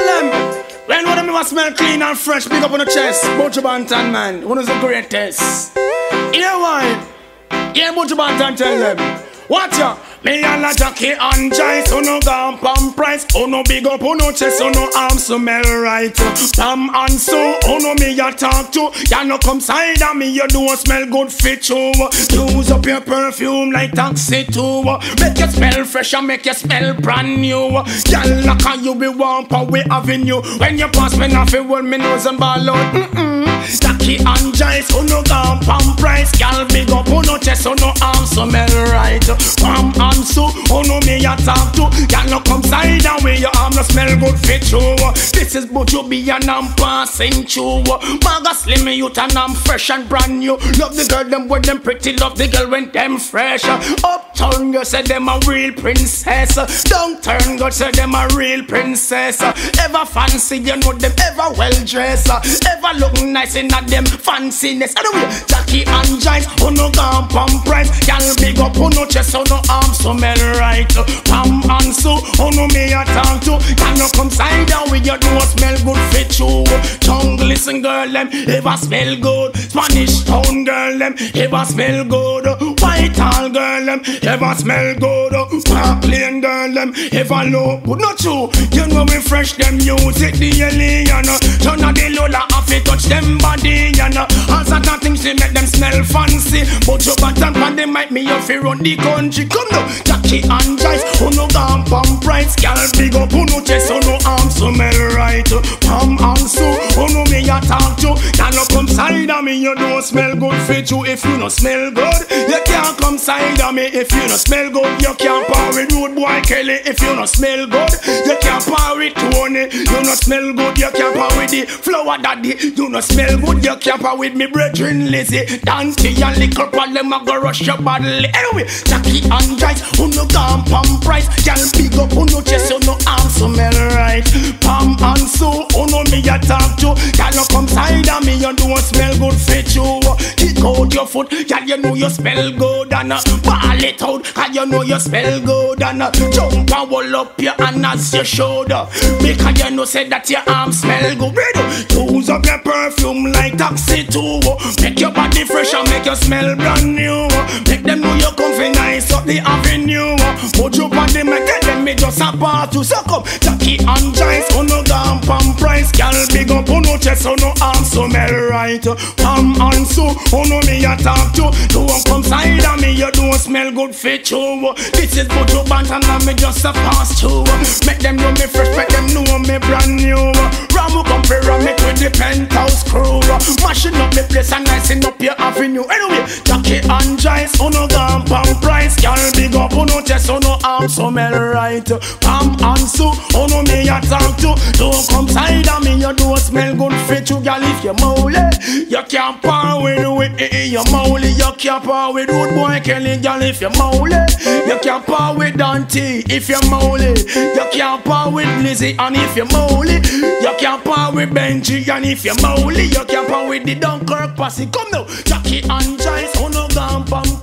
them. When one of them smell clean and fresh, big up on the chest. Butcher Bantan, man, one of the greatest. You know why? Yeah, Butcher Bantan tell them. Watch ya, me and la Jackie and Jice. Oh no gone pam price. Oh no big up, oh no chest, oh no arms smell right. Pam and so, oh no me ya talk to. Ya no come side of me, you do smell good fit you. Use up your perfume like taxi too. Make you smell fresh and make you smell brand new. Y'all like how you be warm we having you. When you pass me nothing, hold me nose and ball out. Jackie and Jice, oh no gone pam price. Y'all big up, oh no chest, oh no arms smell right. Pam and so, oh no me ya talk to. Y'all no come side and way your arm no smell good fit you. This is but you be and I'm passing through. Maga slim youth and I'm fresh and brand new. Love the girl them when them pretty, love the girl when them fresh. Uptown girl say them a real princess. Downtown girl say them a real princess. Ever fancy you know them ever well dressed. Ever look nice in a them fanciness. Anyway, Jackie and Jice, oh no gone pam price. Y'all big up, oh no chest, oh no arms smell right. Pam and so, oh no me a talk to. Can you come side down with your do smell good fit you. Jungle listen girl them ever smell good. Spanish town girl them ever smell good. White tall girl them ever smell good. Park Lane girl them ever look good. Not true, you know we fresh them music the alien. Turn on the lola off it touch them body. All sort of things they make them smell fancy. But you bottom pan they might me off it run the country. Come now, Jackie and Jice, who no gone pam price. Girl big up, who no chest, who no arms smell right. Pam and so, who no me a talk to. Can you come side of me, you don't smell good fit you. If you no smell good, you can't come side of me. If you no smell good, you can't power with Rude Boy Kelly. If you no smell good, you can't power with Tony. You no smell good, you can't power with the Flower Daddy. You no smell good, you can't power with me brethren Lizzie. Dante and little problem I go rush your body. Anyway, Jackie and Jice, who no gone pam price. Girl big up, who no chest, who no arms smell right. Pam and so, who no me a talk to. Girl you come side of me, you don't smell good fit you. Kick out your foot, girl you know you smell good. And ball it out, cause you know you smell good. And jump and roll up your hand as you should. Because you know say that your arms smell good. Use up your perfume like taxi too. Make your body fresh and make you smell brand new. Make them know you comfy nice up the avenue. Put you on them and get them me just a part to suck up. Jackie and Jice, who no gone pam price. Girl big up, who no chest, who no arms smell right. Pam and so, who no me a talk to. Don't come side of me, you don't smell good fit you. This is Butcher Bantan and me just a pass through. Make them know me fresh, make them know me brand new. Ramu come for ram it with the penthouse crew. Mashing up the place and nicing up your avenue. Anyway, Jackie and Jice, who no gone pam price. Girl big up, who no chest, who no arms smell right. Pam and so, who no me a talk to. Don't come side of me, you don't smell good fit you. Girl if you moly, you can't power with you moly. You can't power with Rude Boy Kelly. Girl if you moly, you can't power with Dante. If you moly, you can't power with Lizzie. And if you moly, you can't power with Benji. And if you moly, you can't power with the Dunkirk posse. Come now, Jackie and Jice, who no gone pam